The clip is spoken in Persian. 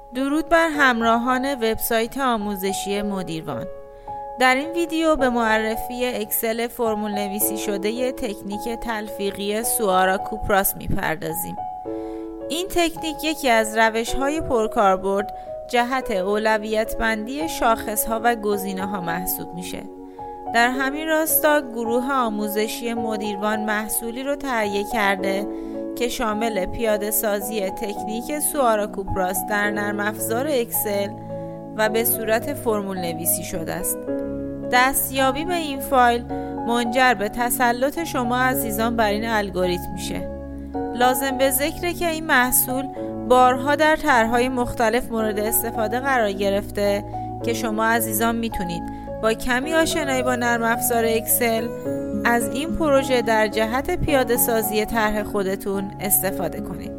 درود بر همراهان وبسایت آموزشی مدیروان. در این ویدیو به معرفی اکسل فرمول نویسی شده تکنیک تلفیقی سوارا کوپراس میپردازیم. این تکنیک یکی از روش‌های پرکاربرد جهت اولویت بندی شاخص‌ها و گزینه‌ها محسوب میشه. در همین راستا گروه آموزشی مدیروان محصولی رو تهیه کرده که شامل پیاده سازی تکنیک سوارا کوپراس در نرم افزار اکسل و به صورت فرمول نویسی شده است. دستیابی به این فایل منجر به تسلط شما عزیزان بر این الگوریتم میشه. لازم به ذکره که این محصول بارها در طرح‌های مختلف مورد استفاده قرار گرفته که شما عزیزان میتونید با کمی آشنایی با نرم افزار اکسل از این پروژه در جهت پیاده سازی طرح خودتون استفاده کنید.